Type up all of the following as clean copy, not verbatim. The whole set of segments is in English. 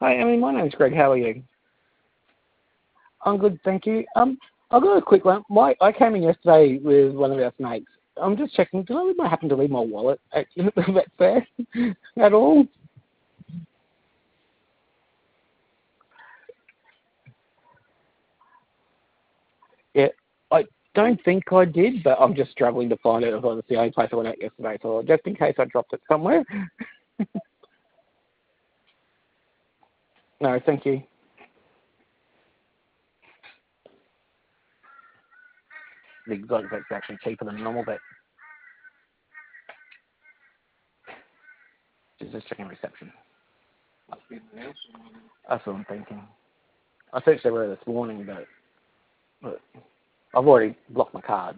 Hi, Emily. My name's Greg. How are you? I'm good, thank you. I've got a quick one. I came in yesterday with one of our mates. I'm just checking. Did I happen to leave my wallet at the vet fair at all? Yeah, I don't think I did, but I'm just struggling to find it. It was the only place I went out yesterday, so just in case I dropped it somewhere. No, thank you. The exotic vet's actually cheaper than normal vet. Just checking reception. That's what I'm thinking. I searched everywhere this morning, but I've already blocked my cards.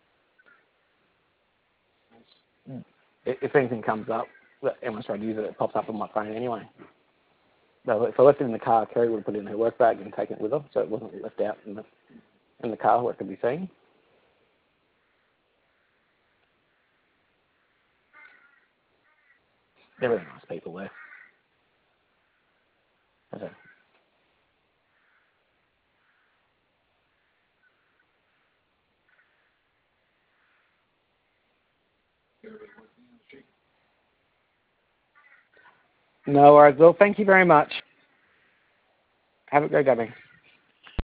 If anything comes up, and once I use it, it pops up on my phone anyway. So if I left it in the car, Kerry would have put it in her work bag and taken it with her, so it wasn't left out in the car where it could be seen. They're really nice people there. Okay. No worries. Well, thank you very much. Have a great day.